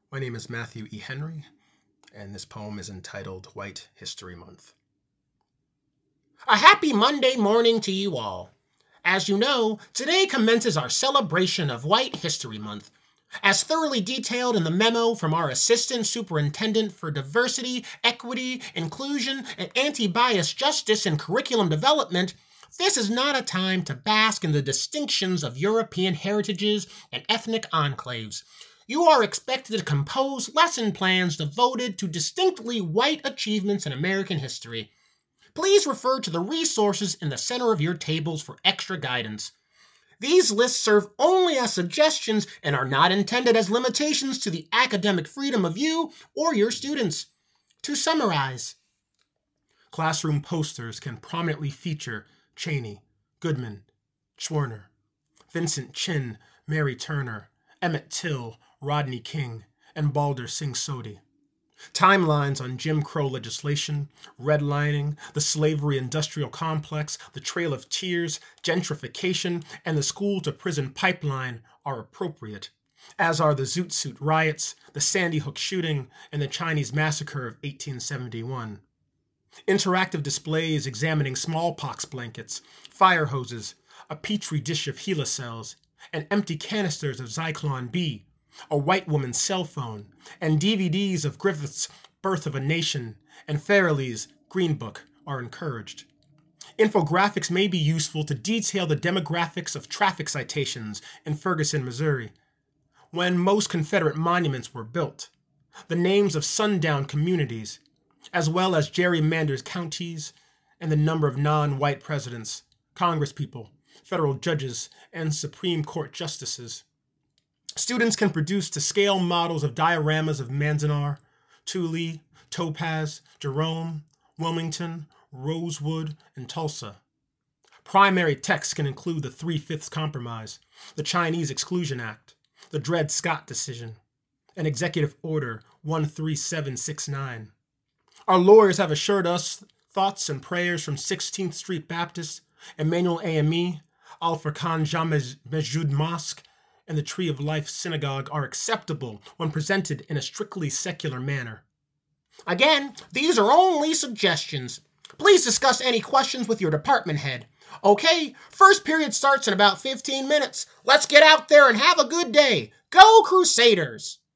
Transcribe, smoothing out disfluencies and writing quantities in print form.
My name is Matthew E. Henry, and this poem is entitled White History Month. A happy Monday morning to you all. As you know, today commences our celebration of White History Month. As thoroughly detailed in the memo from our Assistant Superintendent for Diversity, Equity, Inclusion, and Anti-Bias Justice and Curriculum Development, this is not a time to bask in the distinctions of European heritages and ethnic enclaves. You are expected to compose lesson plans devoted to distinctly white achievements in American history. Please refer to the resources in the center of your tables for extra guidance. These lists serve only as suggestions and are not intended as limitations to the academic freedom of you or your students. To summarize, classroom posters can prominently feature Cheney, Goodman, Schwerner, Vincent Chin, Mary Turner, Emmett Till, Rodney King, and Balder Singh Sodhi. Timelines on Jim Crow legislation, redlining, the slavery industrial complex, the Trail of Tears, gentrification, and the school-to-prison pipeline are appropriate, as are the Zoot Suit riots, the Sandy Hook shooting, and the Chinese massacre of 1871. Interactive displays examining smallpox blankets, fire hoses, a petri dish of HeLa cells, and empty canisters of Zyklon B, a white woman's cell phone, and DVDs of Griffith's Birth of a Nation and Farrelly's Green Book are encouraged. Infographics may be useful to detail the demographics of traffic citations in Ferguson, Missouri, when most Confederate monuments were built, the names of sundown communities, as well as gerrymandered counties and the number of non-white presidents, congresspeople, federal judges, and Supreme Court justices. Students can produce to-scale models of dioramas of Manzanar, Tule, Topaz, Jerome, Wilmington, Rosewood, and Tulsa. Primary texts can include the 3/5 Compromise, the Chinese Exclusion Act, the Dred Scott Decision, and Executive Order 13769. Our lawyers have assured us thoughts and prayers from 16th Street Baptist, Emmanuel AME, Al Furqan Jame Masjid Mosque, and the Tree of Life Synagogue are acceptable when presented in a strictly secular manner. Again, these are only suggestions. Please discuss any questions with your department head. Okay, first period starts in about 15 minutes. Let's get out there and have a good day. Go Crusaders!